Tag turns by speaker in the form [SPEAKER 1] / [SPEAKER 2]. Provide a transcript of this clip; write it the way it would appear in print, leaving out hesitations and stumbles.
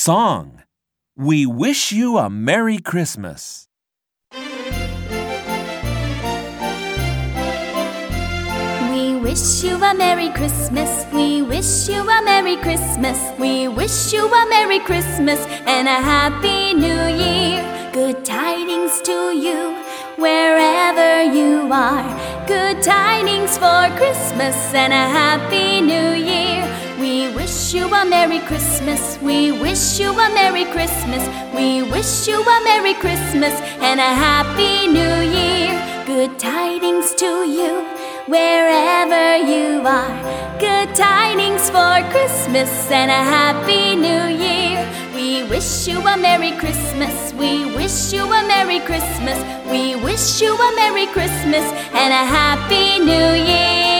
[SPEAKER 1] Song. We wish you a Merry Christmas.
[SPEAKER 2] We wish you a Merry Christmas. We wish you a Merry Christmas. We wish you a Merry Christmas and a Happy New Year. Good tidings to you wherever you are. Good tidings for Christmas and a Happy New Year. We wish you a Merry Christmas. We wish you a Merry Christmas. We wish you a Merry Christmas and a Happy New Year. Good tidings to you wherever you are. Good tidings for Christmas and a Happy New Year. We wish you a Merry Christmas. We wish you a Merry Christmas. We wish you a Merry Christmas and a Happy New Year.